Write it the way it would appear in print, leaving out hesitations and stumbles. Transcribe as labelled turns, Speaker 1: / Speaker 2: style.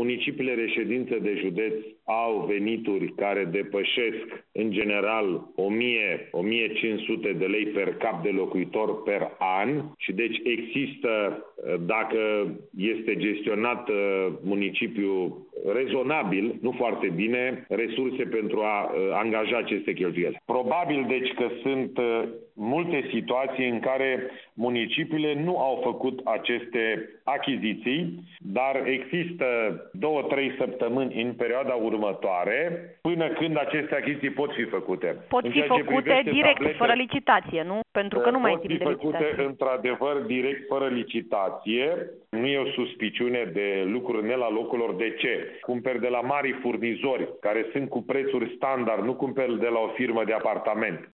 Speaker 1: municipiile reședință de județ au venituri care depășesc în general 1000-1500 de lei per cap de locuitor per an și deci există, dacă este gestionat municipiul rezonabil, nu foarte bine, resurse pentru a angaja aceste cheltuieli. Probabil deci că sunt multe situații în care municipiile nu au făcut aceste achiziții, dar există 2-3 săptămâni în perioada următoare până când aceste achiziții pot fi făcute.
Speaker 2: Pot fi făcute direct, fără licitație, nu? Pentru că nu mai țin de licitație.
Speaker 1: Pot fi făcute într-adevăr direct, fără licitație. Nu e o suspiciune de lucruri ne la locurilor. De ce? Cumperi de la mari furnizori care sunt cu prețuri standard, nu cumperi de la o firmă de apartament.